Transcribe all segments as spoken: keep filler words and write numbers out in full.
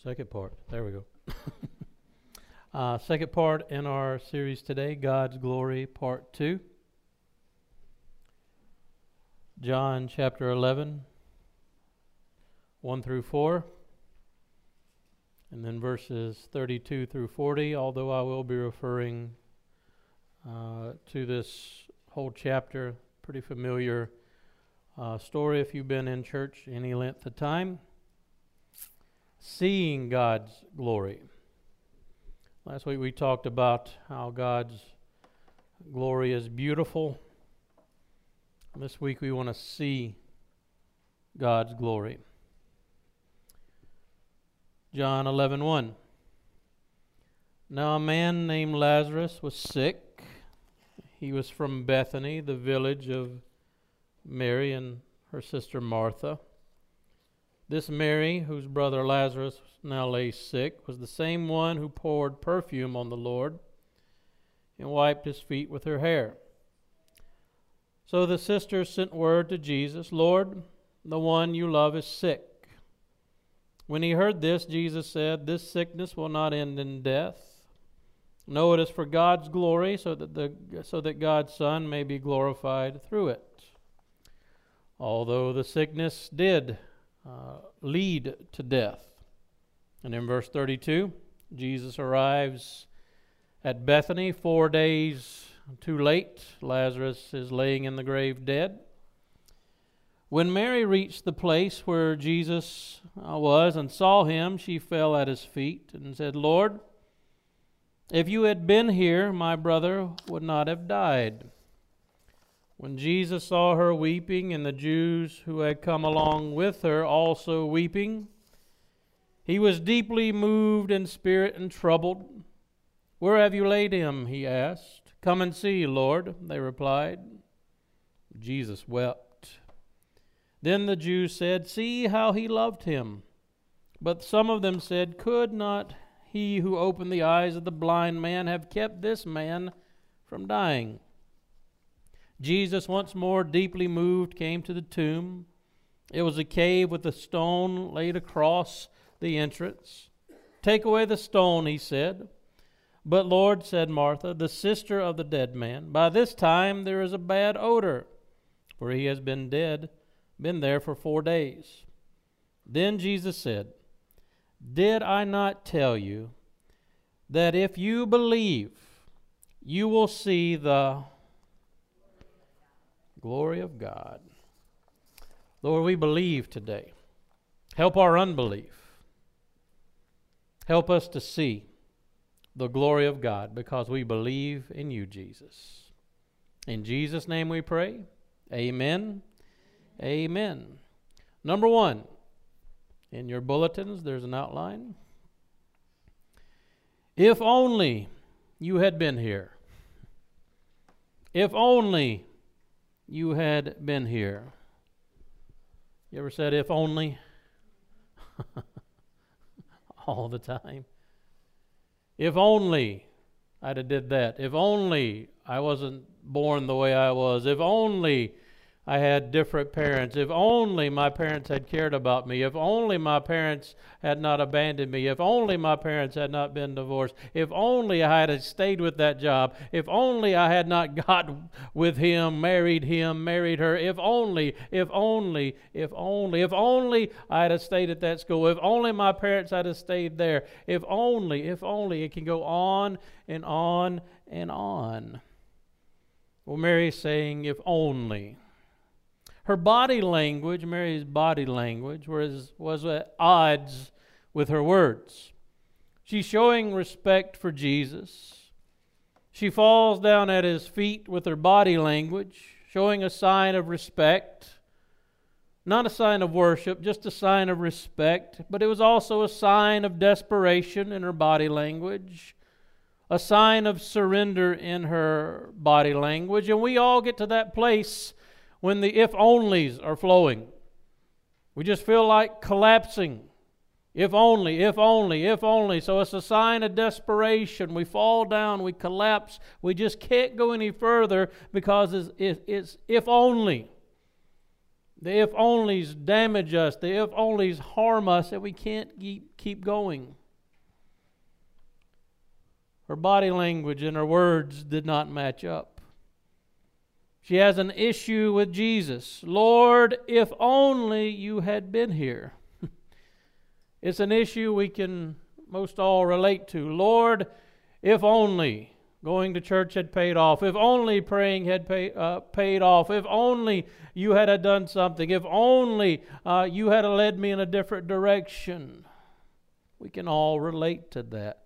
Second part. There we go. uh, second part in our series today, God's Glory, Part two. John chapter eleven, one through four. And then verses thirty-two through forty, although I will be referring uh, to this whole chapter. Pretty familiar uh, story if you've been in church any length of time. Seeing God's glory. Last week we talked about how God's glory is beautiful. This week we want to see God's glory. John eleven one. Now a man named Lazarus was sick. He was from Bethany, the village of Mary and her sister Martha. This Mary, whose brother Lazarus now lay sick, was the same one who poured perfume on the Lord and wiped his feet with her hair. So the sisters sent word to Jesus, Lord, the one you love is sick. When he heard this, Jesus said, this sickness will not end in death. No, it is for God's glory, so that the so that God's Son may be glorified through it. Although the sickness did Uh, lead to death. And in verse thirty-two, Jesus arrives at Bethany four days too late. Lazarus is laying in the grave dead. When Mary reached the place where Jesus uh, was and saw him, she fell at his feet and said, Lord, if you had been here, my brother would not have died. When Jesus saw her weeping, and the Jews who had come along with her also weeping, he was deeply moved in spirit and troubled. Where have you laid him? He asked. Come and see, Lord, they replied. Jesus wept. Then the Jews said, see how he loved him. But some of them said, could not he who opened the eyes of the blind man have kept this man from dying? Jesus, once more deeply moved, came to the tomb. It was a cave with a stone laid across the entrance. Take away the stone, he said. But Lord, said Martha, the sister of the dead man, by this time there is a bad odor, for he has been dead, been there for four days. Then Jesus said, did I not tell you that if you believe, you will see the glory of God? Lord, we believe today. Help our unbelief. Help us to see the glory of God because we believe in you, Jesus. In Jesus' name we pray. Amen. Amen. Number one, in your bulletins there's an outline. If only you had been here. If only you had been here. You ever said, if only? All the time. If only I'd have did that. If only I wasn't born the way I was. If only I had different parents. If only my parents had cared about me. If only my parents had not abandoned me. If only my parents had not been divorced. If only I had stayed with that job. If only I had not got with him, married him, married her. If only, if only, if only, if only I had stayed at that school. If only my parents had stayed there. If only, if only. It can go on and on and on. Well, Mary's saying, if only. Her body language, Mary's body language, was, was at odds with her words. She's showing respect for Jesus. She falls down at his feet with her body language, showing a sign of respect. Not a sign of worship, just a sign of respect. But it was also a sign of desperation in her body language. A sign of surrender in her body language. And we all get to that place when the if-onlys are flowing. We just feel like collapsing. If only, if only, if only. So it's a sign of desperation. We fall down, we collapse. We just can't go any further because it's, it's if only. The if onlys damage us. The if onlys harm us, and we can't keep, keep going. Her body language and her words did not match up. She has an issue with Jesus. Lord, if only you had been here. It's an issue we can most all relate to. Lord, if only going to church had paid off. If only praying had pay, uh, paid off. If only you had uh, done something. If only uh, you had led me in a different direction. We can all relate to that.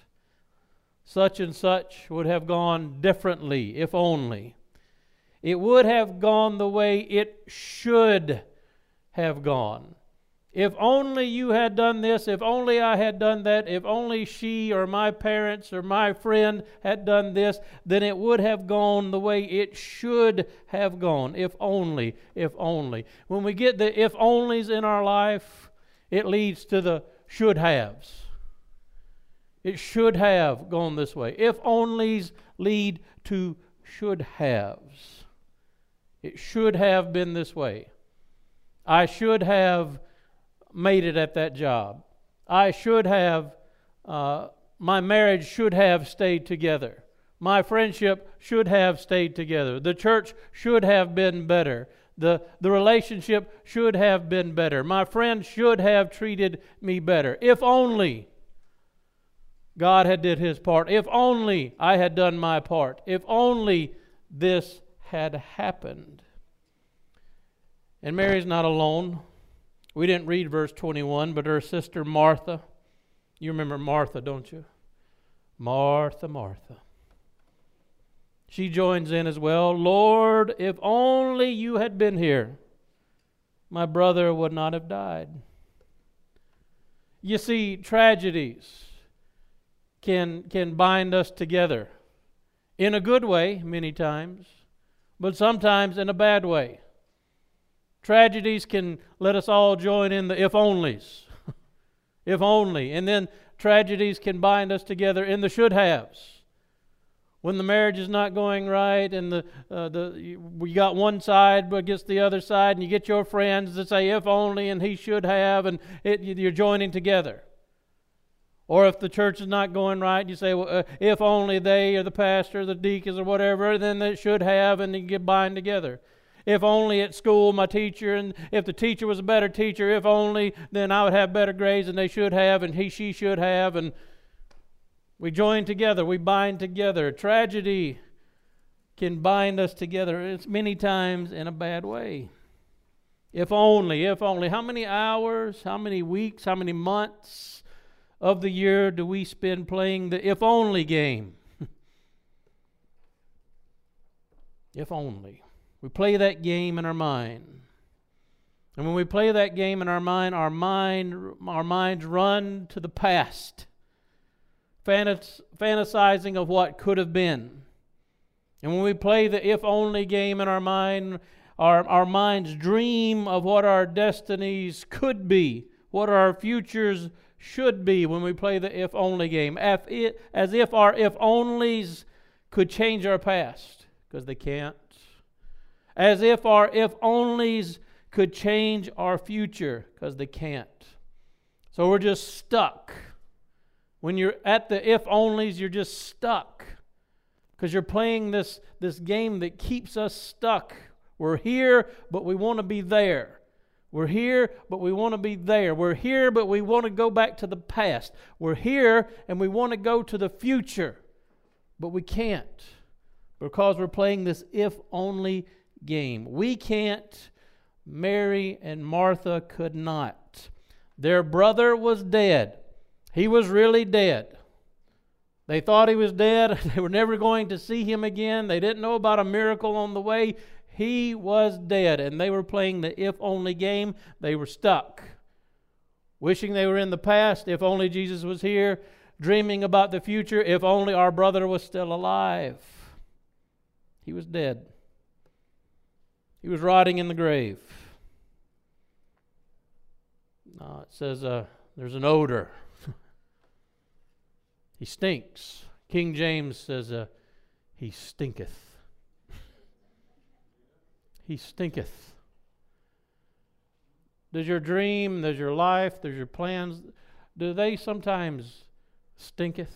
Such and such would have gone differently, if only. It would have gone the way it should have gone. If only you had done this, if only I had done that, if only she or my parents or my friend had done this, then it would have gone the way it should have gone. If only, if only. When we get the if onlys in our life, it leads to the should haves. It should have gone this way. If onlys lead to should haves. It should have been this way. I should have made it at that job. I should have, uh, my marriage should have stayed together. My friendship should have stayed together. The church should have been better. The, the relationship should have been better. My friend should have treated me better. If only God had did His part. If only I had done my part. If only this had happened. And Mary's not alone. We didn't read verse twenty-one, but her sister Martha, you remember Martha, don't you? Martha, Martha. She joins in as well. Lord, if only you had been here, my brother would not have died. You see, tragedies can, can bind us together in a good way many times, but sometimes in a bad way. Tragedies can let us all join in the if-onlys. If only. And then tragedies can bind us together in the should-haves. When the marriage is not going right and the uh, the you got one side against the other side, and you get your friends that say if only and he should have, and it, you're joining together. Or if the church is not going right, you say, well, uh, if only they or the pastor or the deacons or whatever, then they should have, and you get bind together. If only at school my teacher, and if the teacher was a better teacher, if only, then I would have better grades than they should have, and he, she should have, and we join together, we bind together. Tragedy can bind us together. It's many times in a bad way. If only, if only. How many hours, how many weeks, how many months of the year do we spend playing the if only game? If only. We play that game in our mind. And when we play that game in our mind, our mind, our minds run to the past, fantas- fantasizing of what could have been. And when we play the if-only game in our mind, our, our minds dream of what our destinies could be, what our futures should be when we play the if-only game, as if, as if our if-onlys could change our past, because they can't. As if our if-onlys could change our future, because they can't. So we're just stuck. When you're at the if-onlys, you're just stuck. Because you're playing this, this game that keeps us stuck. We're here, but we want to be there. We're here, but we want to be there. We're here, but we want to go back to the past. We're here, and we want to go to the future. But we can't. Because we're playing this if-only game. We can't. Mary and Martha could not. Their brother was dead. He was really dead. They thought he was dead. They were never going to see him again. They didn't know about a miracle on the way. He was dead, and they were playing the if-only game. They were stuck. Wishing they were in the past, if only Jesus was here. Dreaming about the future, if only our brother was still alive. He was dead. He was rotting in the grave. Uh, it says uh, there's an odor. He stinks. King James says uh, he stinketh. He stinketh. Does your dream, does your life, does your plans, do they sometimes stinketh?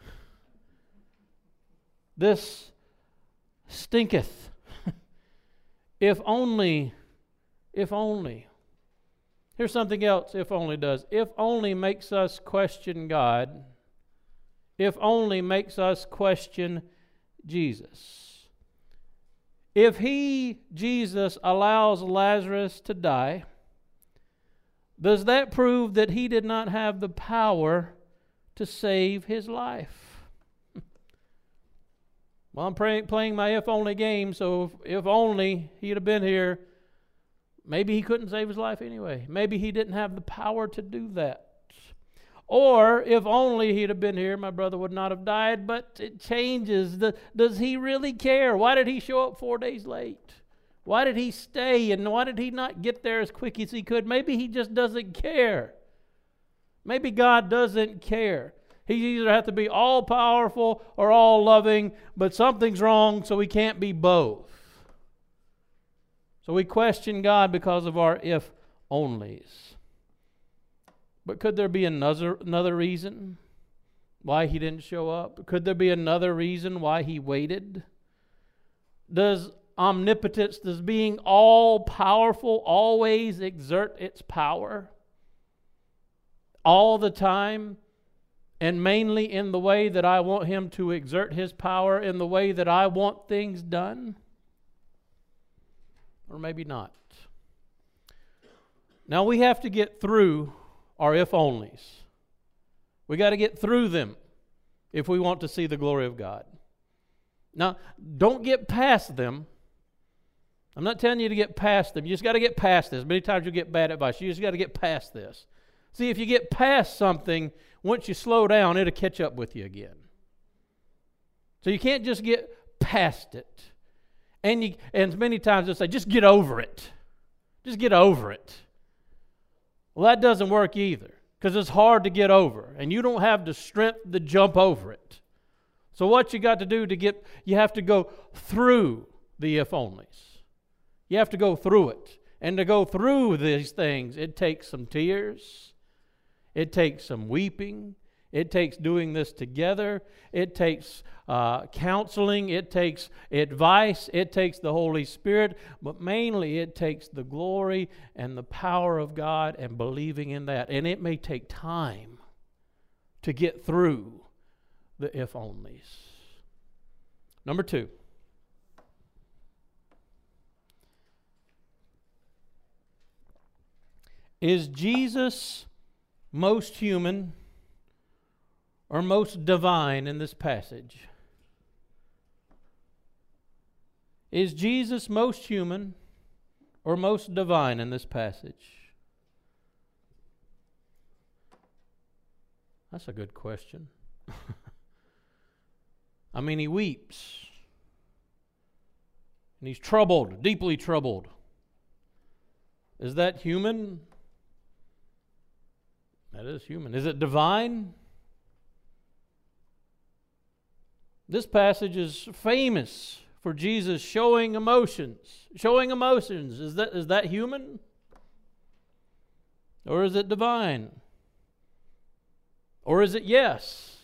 This stinketh. If only, if only. Here's something else if only does. If only makes us question God. If only makes us question Jesus. If he, Jesus, allows Lazarus to die, does that prove that he did not have the power to save his life? Well, I'm pray- playing my if only game, so if, if only he'd have been here, maybe he couldn't save his life anyway. Maybe he didn't have the power to do that. Or if only he'd have been here, my brother would not have died. But it changes. The, does he really care? Why did he show up four days late? Why did he stay? And why did he not get there as quick as he could? Maybe he just doesn't care. Maybe God doesn't care. He either has to be all powerful or all loving, but something's wrong, so he can't be both. So we question God because of our if onlys. But could there be another another reason why he didn't show up? Could there be another reason why he waited? Does omnipotence, does being all powerful always exert its power? All the time? And mainly in the way that I want him to exert his power, in the way that I want things done? Or maybe not. Now we have to get through our if-onlys. We got to get through them if we want to see the glory of God. Now, don't get past them. I'm not telling you to get past them. You just got to get past this. Many times you get bad advice. You just got to get past this. See, if you get past something, once you slow down, it'll catch up with you again. So you can't just get past it. And, you, and many times they'll say, just get over it. Just get over it. Well, that doesn't work either, because it's hard to get over, and you don't have the strength to jump over it. So what you got to do to get, you have to go through the if-onlys. You have to go through it. And to go through these things, it takes some tears. It takes some weeping. It takes doing this together. It takes uh, counseling. It takes advice. It takes the Holy Spirit. But mainly it takes the glory and the power of God and believing in that. And it may take time to get through the if-onlys. Number two. Is Jesus most human or most divine in this passage? Is Jesus most human or most divine in this passage? That's a good question. I mean, he weeps. And he's troubled, deeply troubled. Is that human? That is human. Is it divine? This passage is famous for Jesus showing emotions. Showing emotions. Is that is that human? Or is it divine? Or is it yes?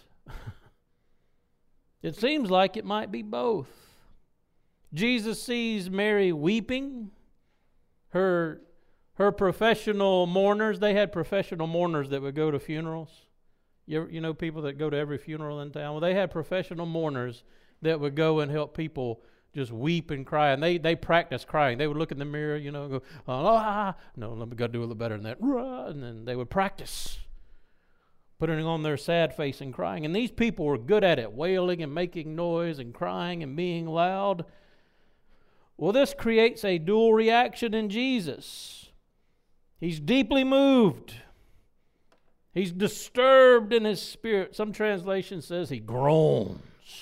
It seems like it might be both. Jesus sees Mary weeping. Her Her professional mourners, they had professional mourners that would go to funerals. You, ever, you know people that go to every funeral in town? Well, they had professional mourners that would go and help people just weep and cry. And they, they practiced crying. They would look in the mirror, you know, and go, ah, no, let me go do a little better than that. And then they would practice putting on their sad face and crying. And these people were good at it, wailing and making noise and crying and being loud. Well, this creates a dual reaction in Jesus. He's deeply moved. He's disturbed in his spirit. Some translation says he groans.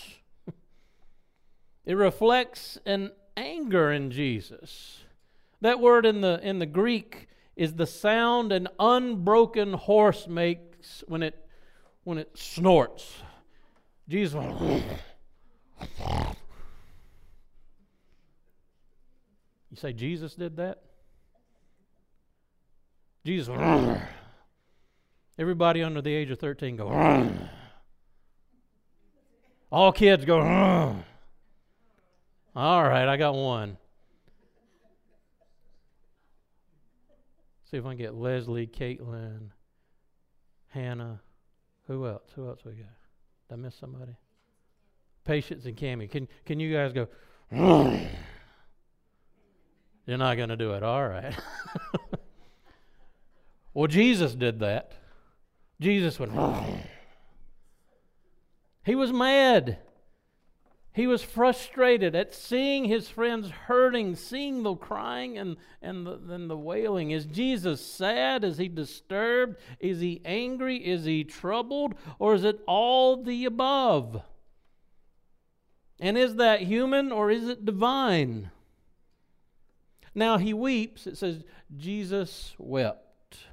It reflects an anger in Jesus. That word in the in the Greek is the sound an unbroken horse makes when it when it snorts. Jesus went, you say Jesus did that? Jesus went, everybody under the age of thirteen go, all kids go, all right, I got one. See if I can get Leslie, Caitlin, Hannah. Who else? Who else we got? Did I miss somebody? Patience and Cammie. Can can you guys go? You're not going to do it. All right. Well, Jesus did that. Jesus went. He was mad. He was frustrated at seeing his friends hurting, seeing the crying and, and, the, and the wailing. Is Jesus sad? Is he disturbed? Is he angry? Is he troubled? Or is it all the above? And is that human or is it divine? Now he weeps. It says Jesus wept.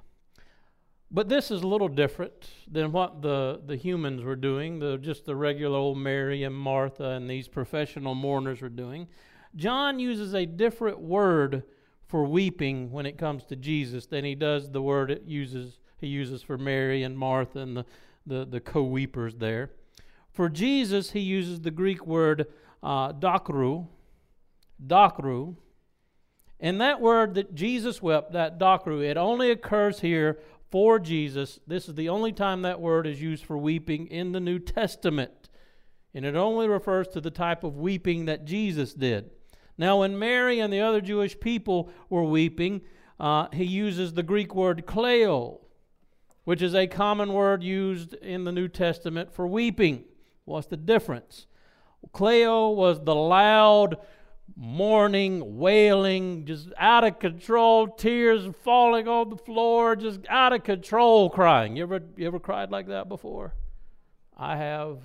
But this is a little different than what the, the humans were doing, the, just the regular old Mary and Martha and these professional mourners were doing. John uses a different word for weeping when it comes to Jesus than he does the word it uses he uses for Mary and Martha and the, the, the co-weepers there. For Jesus, he uses the Greek word uh, dokru, dokru. And that word that Jesus wept, that dokru, it only occurs here for Jesus. This is the only time that word is used for weeping in the New Testament. And it only refers to the type of weeping that Jesus did. Now, when Mary and the other Jewish people were weeping, uh, he uses the Greek word kleo, which is a common word used in the New Testament for weeping. What's the difference? Kleo was the loud mourning, wailing, just out of control, tears falling on the floor, just out of control crying. You ever you ever cried like that before? I have.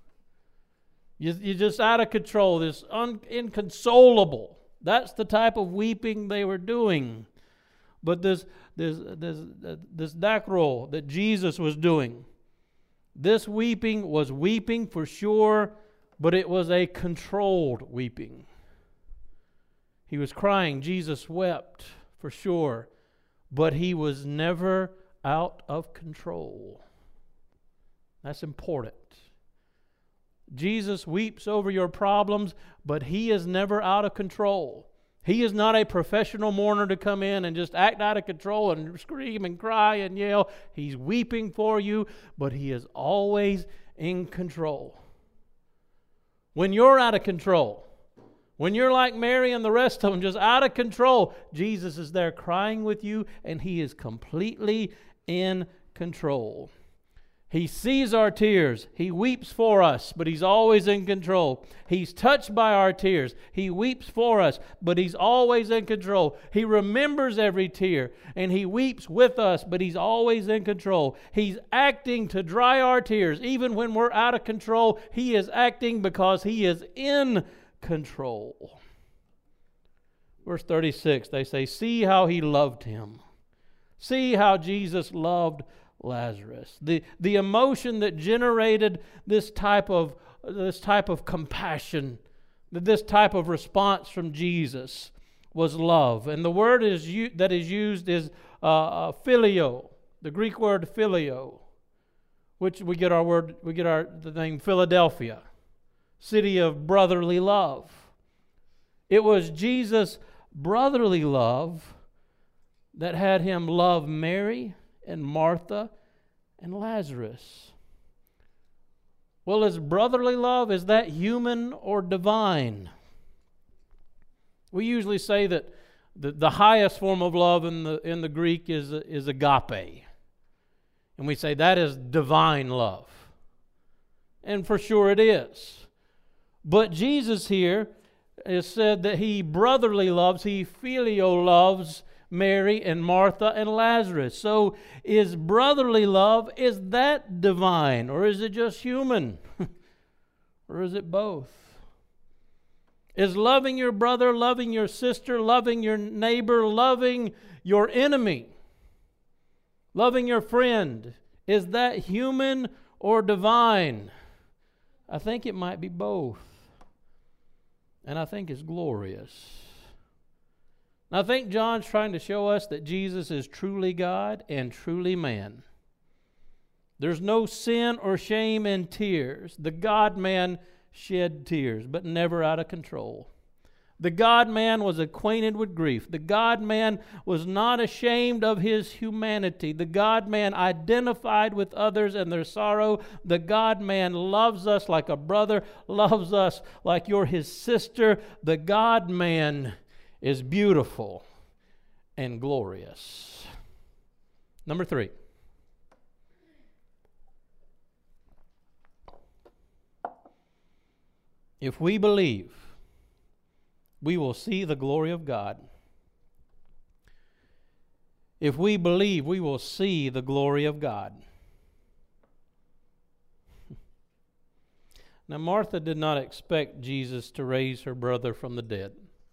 You, you're just out of control, this un, inconsolable. That's the type of weeping they were doing. But this this this this dakro that Jesus was doing, this weeping was weeping for sure, but it was a controlled weeping. He was crying. Jesus wept for sure, but he was never out of control. That's important. Jesus weeps over your problems, but he is never out of control. He is not a professional mourner to come in and just act out of control and scream and cry and yell. He's weeping for you, but he is always in control. When you're out of control, when you're like Mary and the rest of them, just out of control, Jesus is there crying with you, and he is completely in control. He sees our tears. He weeps for us, but he's always in control. He's touched by our tears. He weeps for us, but he's always in control. He remembers every tear, and he weeps with us, but he's always in control. He's acting to dry our tears. Even when we're out of control, he is acting because he is in control. Control. Verse thirty-six, they say, see how he loved him. See how Jesus loved Lazarus. The, the emotion that generated this type of this type of compassion, this type of response from Jesus was love. And the word is that is used is uh, phileo, the Greek word phileo, which we get our word, we get our the name Philadelphia. City of brotherly love. It was Jesus' brotherly love that had him love Mary and Martha and Lazarus. Well, is brotherly love, is that human or divine? We usually say that the, the highest form of love in the in the Greek is, is agape. And we say that is divine love. And for sure it is. But Jesus here is said that he brotherly loves, he filio loves Mary and Martha and Lazarus. So is brotherly love, is that divine or is it just human? Or is it both? Is loving your brother, loving your sister, loving your neighbor, loving your enemy, loving your friend, is that human or divine? I think it might be both. And I think it's glorious. I think John's trying to show us that Jesus is truly God and truly man. There's no sin or shame in tears. The God-man shed tears, but never out of control. The God-man was acquainted with grief. The God-man was not ashamed of his humanity. The God-man identified with others and their sorrow. The God-man loves us like a brother, loves us like you're his sister. The God-man is beautiful and glorious. Number three. If we believe, we will see the glory of God. If we believe, we will see the glory of God. Now, Martha did not expect Jesus to raise her brother from the dead.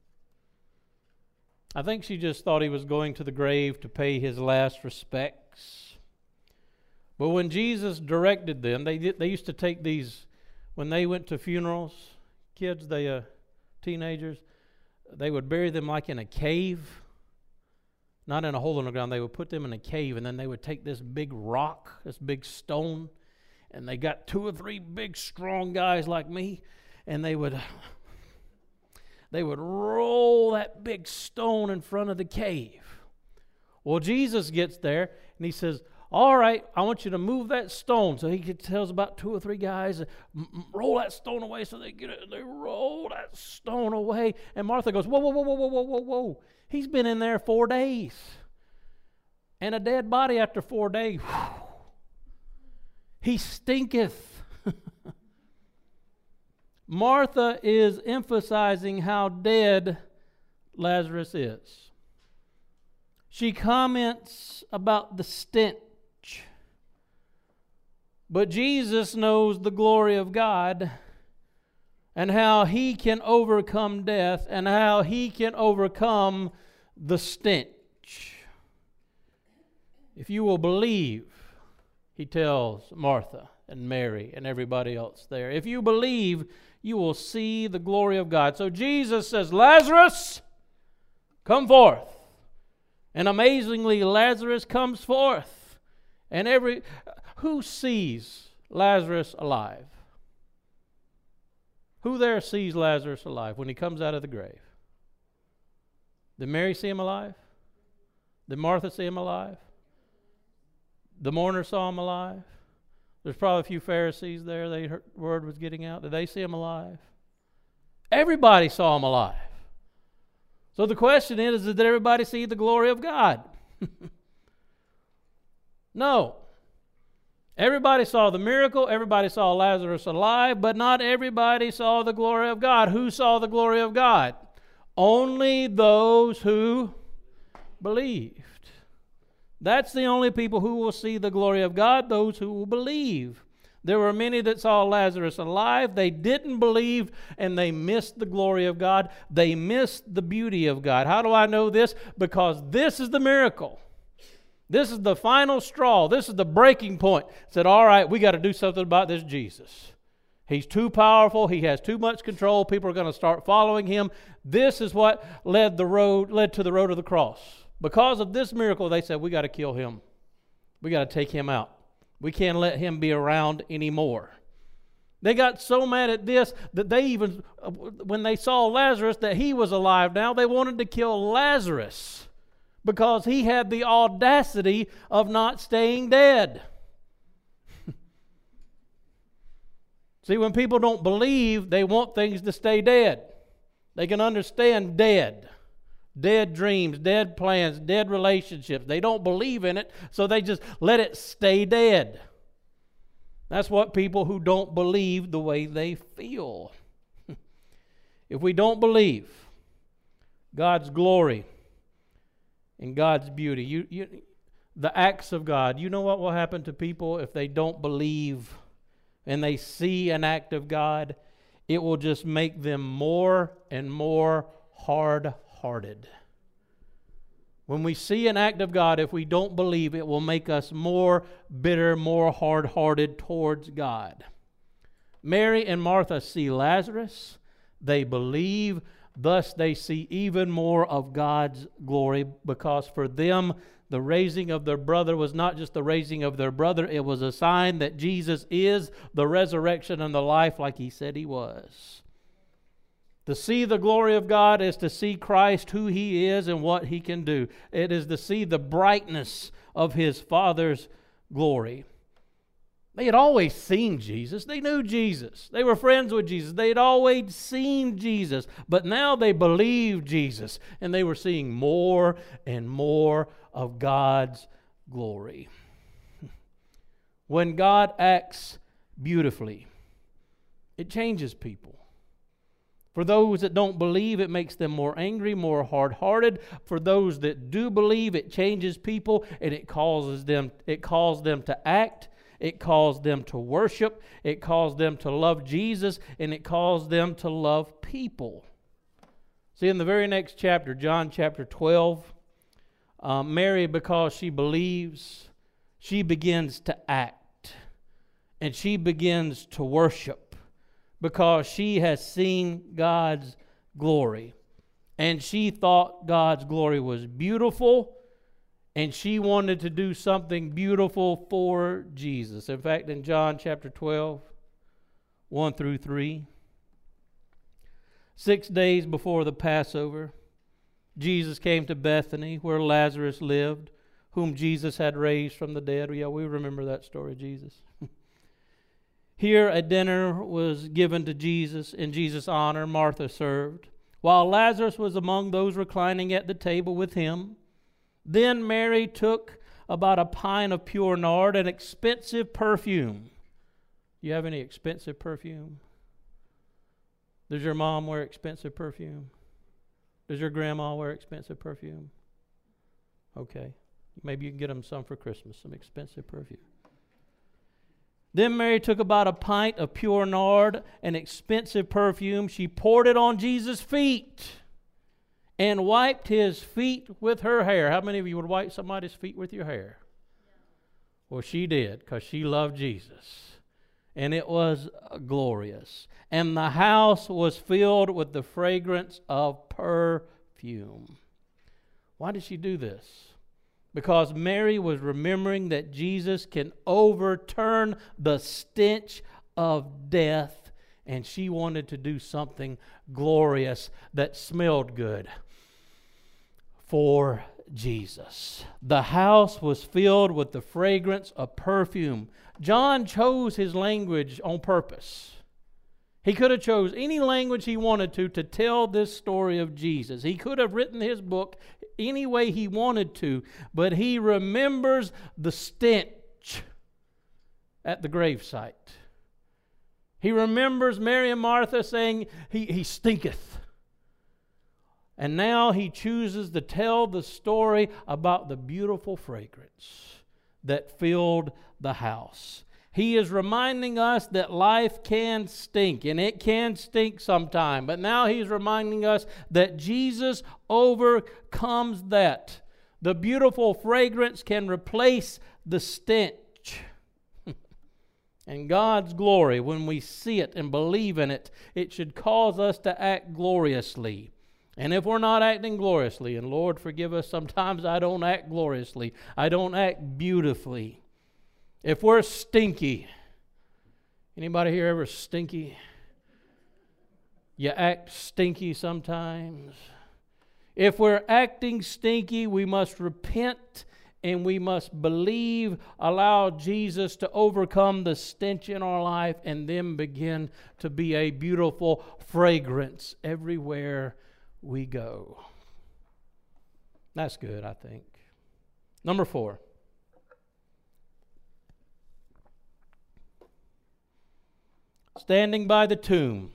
I think she just thought he was going to the grave to pay his last respects. But when Jesus directed them, they they used to take these, when they went to funerals, kids, they uh, teenagers, they would bury them like in a cave, not in a hole in the ground. They would put them in a cave, and then they would take this big rock, this big stone, and they got two or three big, strong guys like me, and they would they would roll that big stone in front of the cave. Well, Jesus gets there, and he says, all right, I want you to move that stone. So he tells about two or three guys, roll that stone away. So they get it, they roll that stone away. And Martha goes, whoa, whoa, whoa, whoa, whoa, whoa, whoa, whoa. He's been in there four days. And a dead body after four days, whew, he stinketh. Martha is emphasizing how dead Lazarus is. She comments about the stench. But Jesus knows the glory of God and how he can overcome death and how he can overcome the stench. If you will believe, he tells Martha and Mary and everybody else there, if you believe, you will see the glory of God. So Jesus says, Lazarus, come forth. And amazingly, Lazarus comes forth. And every who sees Lazarus alive? Who there sees Lazarus alive when he comes out of the grave? Did Mary see him alive? Did Martha see him alive? The mourner saw him alive? There's probably a few Pharisees there. They heard the word was getting out. Did they see him alive? Everybody saw him alive. So the question is, did everybody see the glory of God? No. Everybody saw the miracle. Everybody saw Lazarus alive, but not everybody saw the glory of God. Who saw the glory of God? Only those who believed. That's the only people who will see the glory of God, those who will believe. There were many that saw Lazarus alive. They didn't believe, and they missed the glory of God. They missed the beauty of God. How do I know this? Because this is the miracle. This is the final straw. This is the breaking point. Said, all right, we got to do something about this Jesus. He's too powerful. He has too much control. People are going to start following him. This is what led the road, led to the road of the cross. Because of this miracle, they said, we got to kill him. We got to take him out. We can't let him be around anymore. They got so mad at this that they even, when they saw Lazarus, that he was alive now, they wanted to kill Lazarus because he had the audacity of not staying dead. See, when people don't believe, they want things to stay dead. They can understand dead. Dead dreams, dead plans, dead relationships. They don't believe in it, so they just let it stay dead. That's what people who don't believe the way they feel. If we don't believe God's glory and God's beauty, you, you, the acts of God, you know what will happen to people if they don't believe and they see an act of God? It will just make them more and more hard-hearted. When we see an act of God, if we don't believe, it will make us more bitter, more hard-hearted towards God. Mary and Martha see Lazarus. They believe, Thus they see even more of God's glory, because for them the raising of their brother was not just the raising of their brother, it was a sign that Jesus is the resurrection and the life like he said he was. To see the glory of God is to see Christ, who he is and what he can do. It is to see the brightness of his Father's glory. They had always seen Jesus. They knew Jesus. They were friends with Jesus. They had always seen Jesus. But now they believed Jesus. And they were seeing more and more of God's glory. When God acts beautifully, it changes people. For those that don't believe, it makes them more angry, more hard-hearted. For those that do believe, it changes people, and it causes them, it calls them to act. It calls them to worship. It calls them to love Jesus, and it calls them to love people. See, in the very next chapter, John chapter twelve, uh, Mary, because she believes, she begins to act, and she begins to worship, because she has seen God's glory. And she thought God's glory was beautiful, and she wanted to do something beautiful for Jesus. In fact, in John chapter twelve, one through three, six days before the Passover, Jesus came to Bethany, where Lazarus lived, whom Jesus had raised from the dead. Yeah, we remember that story, Jesus. Here a dinner was given to Jesus in Jesus' honor. Martha served, while Lazarus was among those reclining at the table with him. Then Mary took about a pint of pure nard, an expensive perfume. You have any expensive perfume? Does your mom wear expensive perfume? Does your grandma wear expensive perfume? Okay. Maybe you can get them some for Christmas, some expensive perfume. Then Mary took about a pint of pure nard, an expensive perfume. She poured it on Jesus' feet and wiped his feet with her hair. How many of you would wipe somebody's feet with your hair? Well, she did, because she loved Jesus. And it was glorious. And the house was filled with the fragrance of perfume. Why did she do this? Because Mary was remembering that Jesus can overturn the stench of death, and she wanted to do something glorious that smelled good for Jesus. The house was filled with the fragrance of perfume. John chose his language on purpose. He could have chose any language he wanted to to tell this story of Jesus. He could have written his book any way he wanted to, but he remembers the stench at the gravesite. He remembers Mary and Martha saying, he, he stinketh. And now he chooses to tell the story about the beautiful fragrance that filled the house. He is reminding us that life can stink, and it can stink sometime. But now he's reminding us that Jesus overcomes that. The beautiful fragrance can replace the stench. And God's glory, when we see it and believe in it, it should cause us to act gloriously. And if we're not acting gloriously, and Lord forgive us, sometimes I don't act gloriously. I don't act beautifully. If we're stinky, anybody here ever stinky? You act stinky sometimes. If we're acting stinky, we must repent and we must believe, allow Jesus to overcome the stench in our life, and then begin to be a beautiful fragrance everywhere we go. That's good, I think. Number four. Standing by the tomb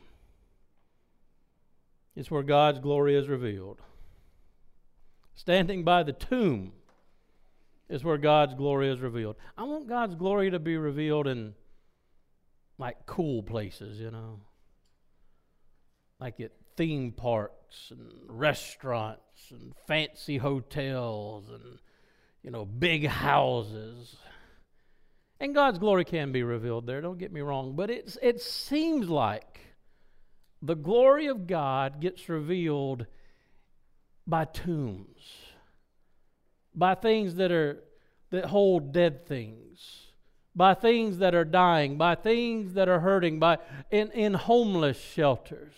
is where God's glory is revealed. Standing by the tomb is where God's glory is revealed. I want God's glory to be revealed in like cool places, you know. Like at theme parks and restaurants and fancy hotels and, you know, big houses. And God's glory can be revealed there, don't get me wrong, but it's, it seems like the glory of God gets revealed by tombs, by things that are that hold dead things, by things that are dying, by things that are hurting, by in, in homeless shelters,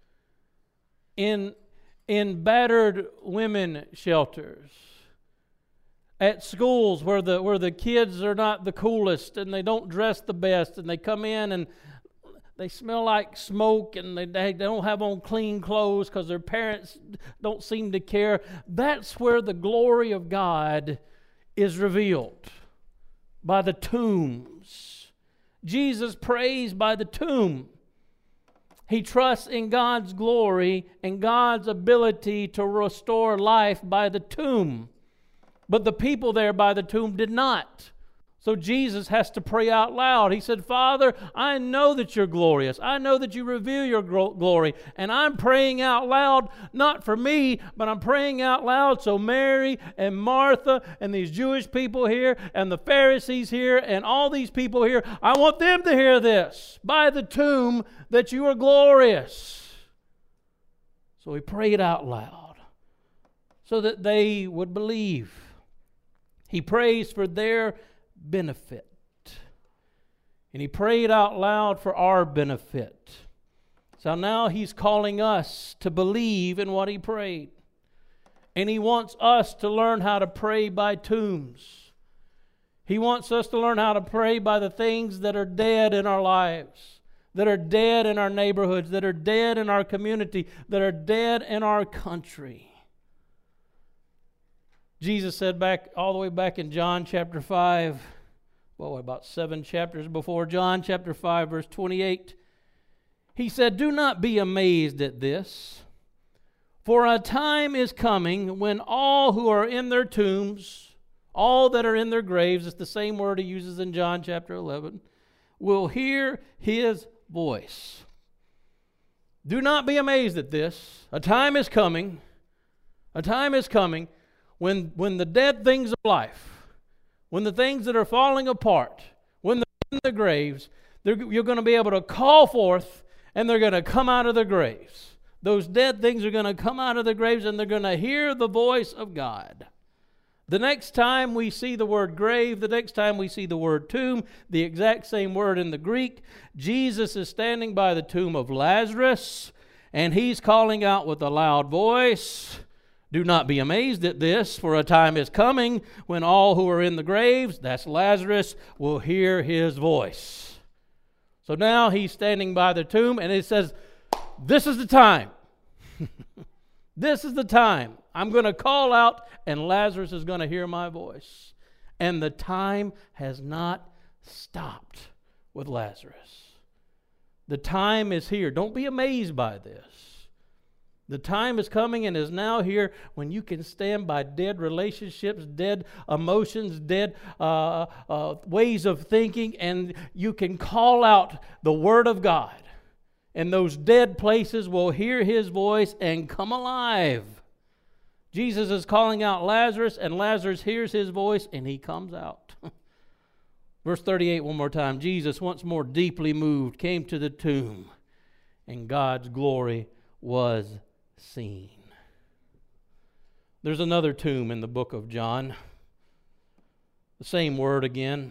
in in battered women shelters, at schools where the where the kids are not the coolest and they don't dress the best, and they come in and they smell like smoke, and they, they don't have on clean clothes because their parents don't seem to care. That's where the glory of God is revealed, by the tombs. Jesus prays by the tomb. He trusts in God's glory and God's ability to restore life by the tomb. But the people there by the tomb did not. So Jesus has to pray out loud. He said, Father, I know that you're glorious. I know that you reveal your glory. And I'm praying out loud, not for me, but I'm praying out loud so Mary and Martha and these Jewish people here and the Pharisees here and all these people here, I want them to hear this by the tomb, that you are glorious. So he prayed out loud so that they would believe. He prays for their benefit. And he prayed out loud for our benefit. So now he's calling us to believe in what he prayed. And he wants us to learn how to pray by tombs. He wants us to learn how to pray by the things that are dead in our lives, that are dead in our neighborhoods, that are dead in our community, that are dead in our country. Jesus said back all the way back in John chapter five, well, about seven chapters before John chapter five, verse twenty-eight, he said, do not be amazed at this, for a time is coming when all who are in their tombs, all that are in their graves, it's the same word he uses in John chapter eleven, will hear his voice. Do not be amazed at this. A time is coming, a time is coming When, when the dead things of life, when the things that are falling apart, when they're in the graves, you're going to be able to call forth, and they're going to come out of their graves. Those dead things are going to come out of their graves, and they're going to hear the voice of God. The next time we see the word grave, the next time we see the word tomb, the exact same word in the Greek, Jesus is standing by the tomb of Lazarus, and he's calling out with a loud voice, do not be amazed at this, for a time is coming when all who are in the graves, that's Lazarus, will hear his voice. So now he's standing by the tomb, and it says, this is the time. This is the time. I'm going to call out, and Lazarus is going to hear my voice. And the time has not stopped with Lazarus. The time is here. Don't be amazed by this. The time is coming and is now here when you can stand by dead relationships, dead emotions, dead uh, uh, ways of thinking, and you can call out the Word of God. And those dead places will hear his voice and come alive. Jesus is calling out Lazarus, and Lazarus hears his voice, and he comes out. Verse thirty-eight, one more time. Jesus, once more deeply moved, came to the tomb, and God's glory was seen. There's another tomb in the book of John. The same word again.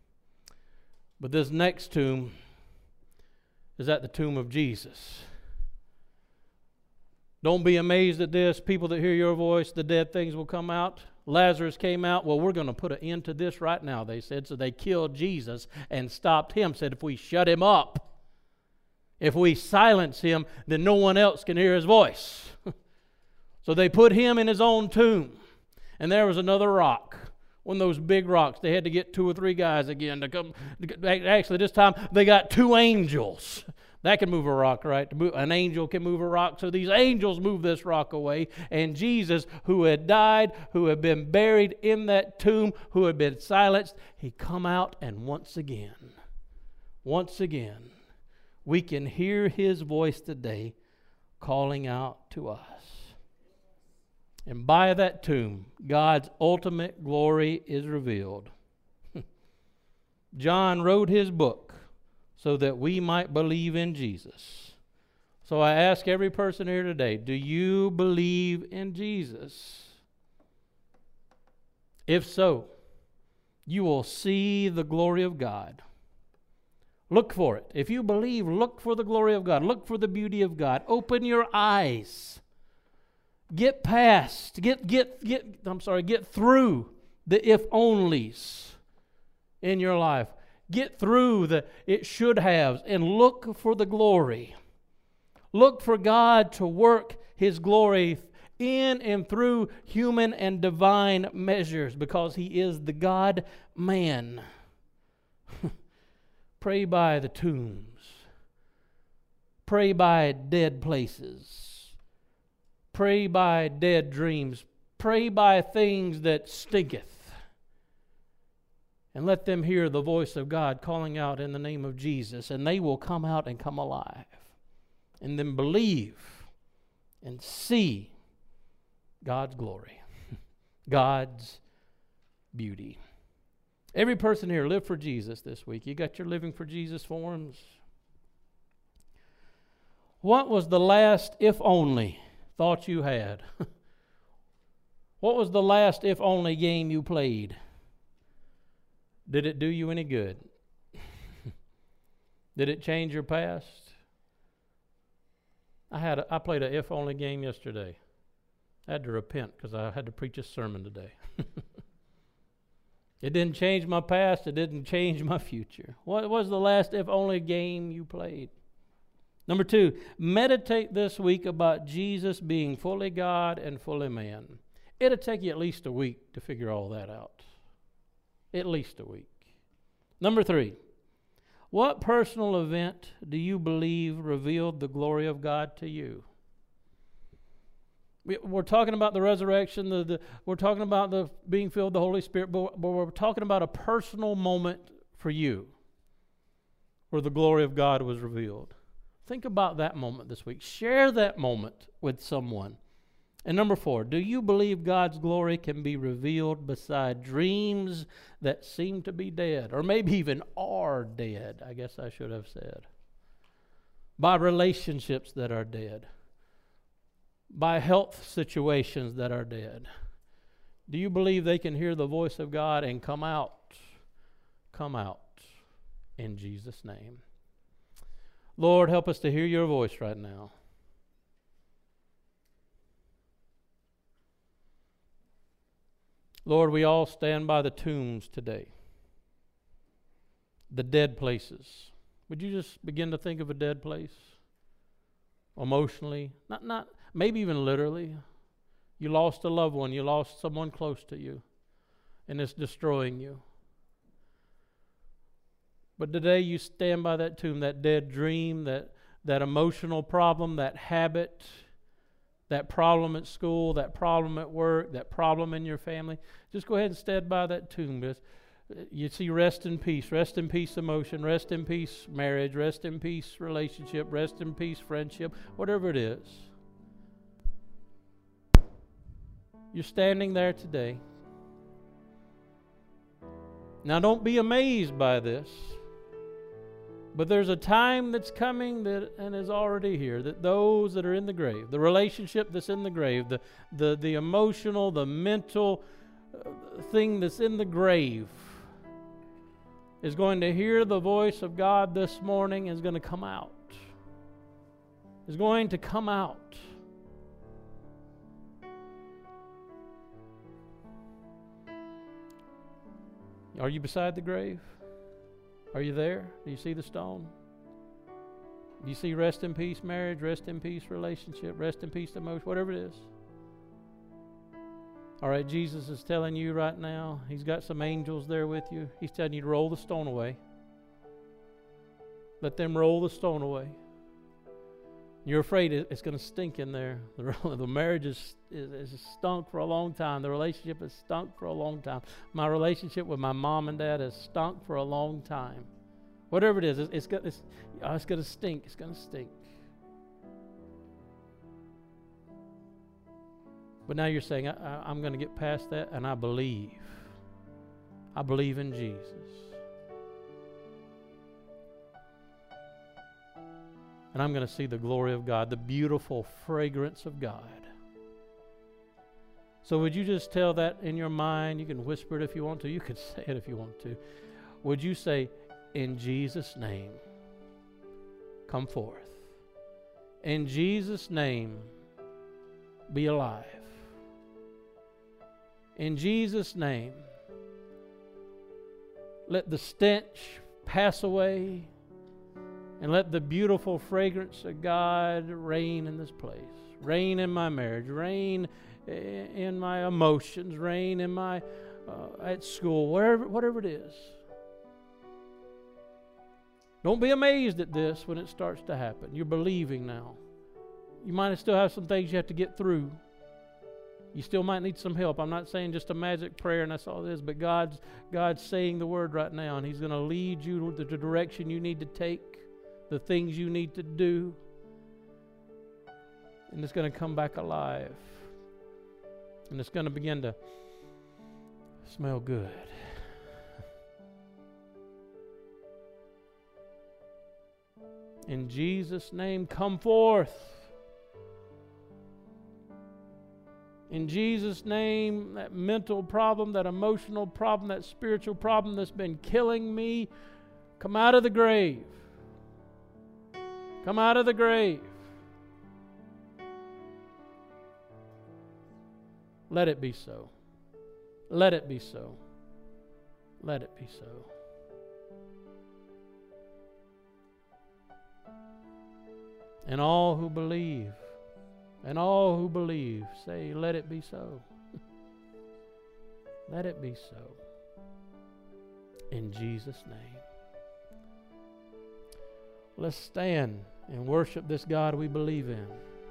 But this next tomb is at the tomb of Jesus. Don't be amazed at this. People that hear your voice, the dead things will come out. Lazarus came out. Well, we're going to put an end to this right now, they said. So they killed Jesus and stopped him. Said if we shut him up, if we silence him, then no one else can hear his voice. So they put him in his own tomb. And there was another rock. One of those big rocks. They had to get two or three guys again to come. Actually, this time they got two angels. That can move a rock, right? An angel can move a rock. So these angels move this rock away. And Jesus, who had died, who had been buried in that tomb, who had been silenced, he come out, and once again, once again, we can hear his voice today calling out to us. And by that tomb, God's ultimate glory is revealed. John wrote his book so that we might believe in Jesus, So I ask every person here today, do you believe in Jesus? If so, you will see the glory of God. Look for it. If you believe, look for the glory of God. Look for the beauty of God. Open your eyes. Get past, get, get, get, I'm sorry, get through the if-onlys in your life. Get through the it should haves and look for the glory. Look for God to work His glory in and through human and divine measures, because He is the God-man. Pray by the tombs. Pray by dead places. Pray by dead dreams. Pray by things that stinketh. And let them hear the voice of God calling out in the name of Jesus, and they will come out and come alive. And then believe and see God's glory, God's beauty. Every person here, live for Jesus this week. You got your Living for Jesus forms? What was the last if only thought you had? What was the last if only game you played? Did it do you any good? Did it change your past? I had a, I played a if only game yesterday. I had to repent because I had to preach a sermon today. It didn't change my past. It didn't change my future. What was the last if only game you played? Number two, meditate this week about Jesus being fully God and fully man. It'll take you at least a week to figure all that out. At least a week. Number three, what personal event do you believe revealed the glory of God to you? We, we're talking about the resurrection. The, the, we're talking about the being filled with the Holy Spirit, but, but we're talking about a personal moment for you where the glory of God was revealed. Think about that moment this week. Share that moment with someone. And number four, do you believe God's glory can be revealed beside dreams that seem to be dead, or maybe even are dead, I guess I should have said, by relationships that are dead, by health situations that are dead? Do you believe they can hear the voice of God and come out? Come out in Jesus' name. Lord, help us to hear your voice right now. Lord, we all stand by the tombs today, the dead places. Would you just begin to think of a dead place? Emotionally, not not maybe even literally. You lost a loved one, you lost someone close to you, and it's destroying you. But today you stand by that tomb, that dead dream, that, that emotional problem, that habit, that problem at school, that problem at work, that problem in your family. Just go ahead and stand by that tomb. You see rest in peace, rest in peace emotion, rest in peace marriage, rest in peace relationship, rest in peace friendship, whatever it is. You're standing there today. Now don't be amazed by this, but there's a time that's coming that and is already here, that those that are in the grave, the relationship that's in the grave, the the, the emotional, the mental uh, thing that's in the grave, is going to hear the voice of God this morning, is going to come out. Is going to come out. Are you beside the grave? Are you there? Do you see the stone? Do you see rest in peace marriage, rest in peace relationship, rest in peace emotion, whatever it is? All right, Jesus is telling you right now, He's got some angels there with you. He's telling you to roll the stone away. Let them roll the stone away. You're afraid it's going to stink in there. The, the marriage is, is, is stunk for a long time. The relationship has stunk for a long time. My relationship with my mom and dad has stunk for a long time. Whatever it is, it's, it's, got, it's, oh, it's going to stink. It's going to stink. But now you're saying, I, I, I'm going to get past that, and I believe. I believe in Jesus. and I'm going to see the glory of God, the beautiful fragrance of God. So would you just tell that in your mind? You can whisper it if you want to. You can say it if you want to. Would you say, in Jesus' name, come forth. In Jesus' name, be alive. In Jesus' name, let the stench pass away and let the beautiful fragrance of God reign in this place. Reign in my marriage. Reign in my emotions. Reign in my, uh, at school. Whatever, whatever it is. Don't be amazed at this when it starts to happen. You're believing now. You might still have some things you have to get through. You still might need some help. I'm not saying just a magic prayer and that's all it is, but God's, God's saying the word right now, and He's going to lead you to the direction you need to take, the things you need to do, and it's going to come back alive. And it's going to begin to smell good. In Jesus' name, come forth. In Jesus' name, that mental problem, that emotional problem, that spiritual problem that's been killing me, come out of the grave. Come out of the grave. Let it be so. Let it be so. Let it be so. And all who believe, and all who believe, say, let it be so. Let it be so. In Jesus' name. Let's stand and worship this God we believe in.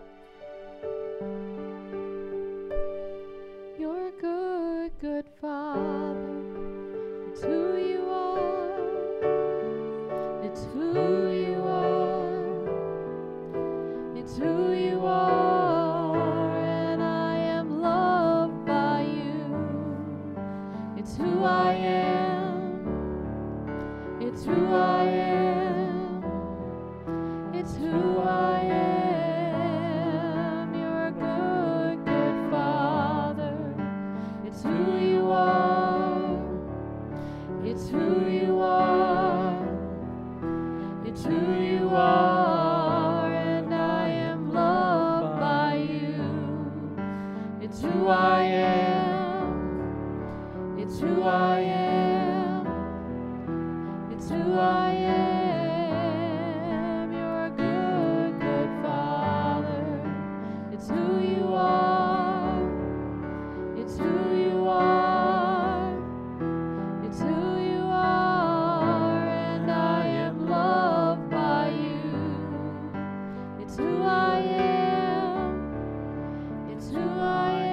You're a good, good Father. It's who you are. It's who you are. It's who you are, and I am loved by you. It's who I am. It's who I am. It's who I am. You're a good, good Father. It's who you are. It's who you are. It's who you are. It's who I am. It's who I am. It's who I am. You're a good, good Father. It's who you are. It's who you are. It's who you are. And I am loved by you. It's who I am. It's who I am.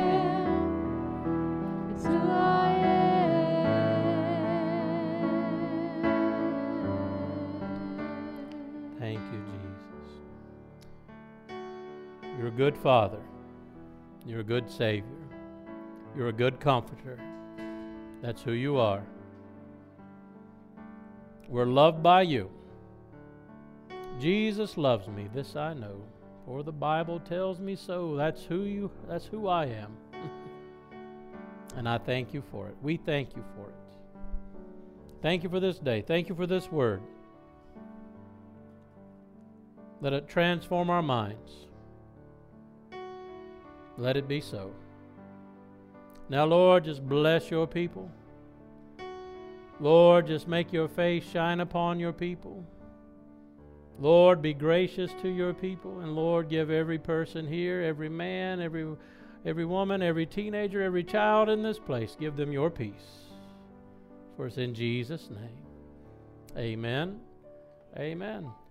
Thank you, Jesus. You're a good Father. You're a good Savior. You're a good Comforter. That's who you are. We're loved by you. Jesus loves me, this I know, for the Bible tells me so. That's who you, that's who I am. And I thank you for it. We thank you for it. Thank you for this day. Thank you for this word. Let it transform our minds. Let it be so. Now, Lord, just bless your people. Lord, just make your face shine upon your people. Lord, be gracious to your people. And Lord, give every person here, every man, every, every woman, every teenager, every child in this place, give them your peace. For it's in Jesus' name. Amen. Amen.